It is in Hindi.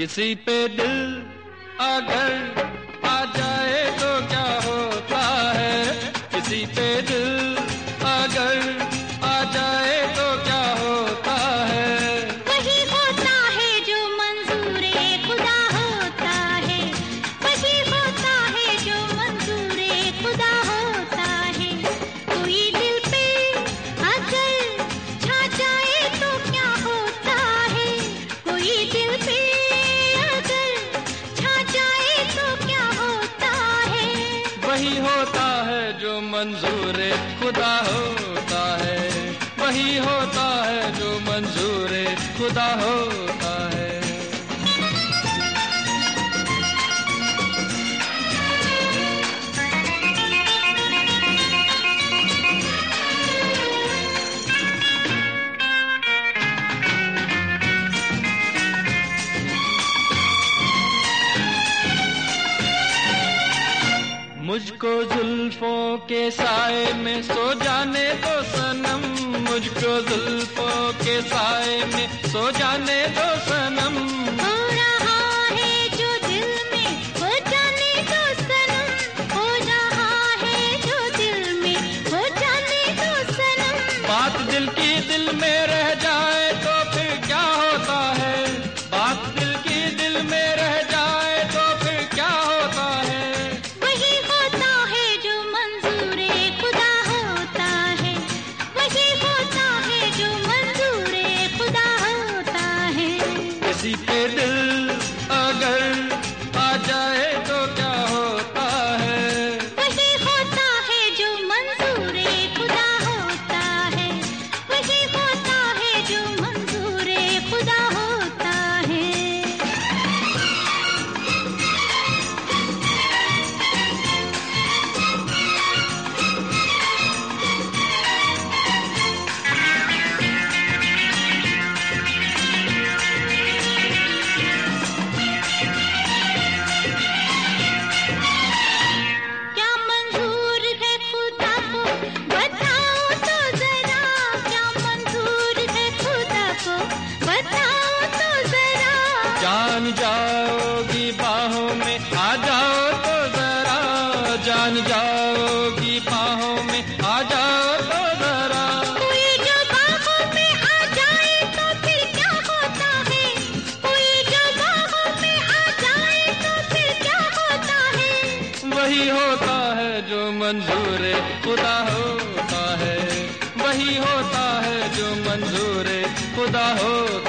किसी पे दिल अगर आ जाए तो क्या होता है, किसी पे दिल अगर आ जाए तो क्या होता है। वही होता है जो मंजूरे खुदा होता है, वही होता है जो मंजूरे खुदा होता है। कोई दिल पे अगर छा जाए तो क्या होता है, कोई दिल पे अगर छा जाए तो क्या होता है। वही होता है जो मंजूरे खुदा होता है, वही होता है जो मंजूरे खुदा होता है। मुझको जुल्फों के साए में सो जाने दो सनम, मुझको जुल्फों के साए में सो जाने दो सनम। हो रहा है जो दिल में हो जाने दो सनम, हो रहा है जो दिल में हो जाने दो सनम। बात दिल की दिल में रह जाए तो फिर क्या होता है, बात दिल की दिल में रह जाए तो फिर क्या होता है। वही होता है जो मंजूरे खुदा होता है, वही होता है जो मंजूरे खुदा होता है। किसी पे दिल अगर आ जाए तो क्या होता है, वही होता है जो मंजूरे खुदा होता है, वही होता है जो मंजूरे खुदा होता है। क्या मंजूर है खुदा को बताओ तो जरा, क्या मंजूर है खुदा को बताओ तो जरा। जान जाओगी बाहों में आ जाओ तो जरा, जान जाओगी बाहों में आ जाओ तो जरा। कोई जो बाहों में आ जाए तो फिर क्या होता है, कोई जो बाहों में आ जाए तो फिर क्या होता है। वही होता है जो मंजूरे खुदा होता है, वही होता है जो मंजूरे खुदा होता है।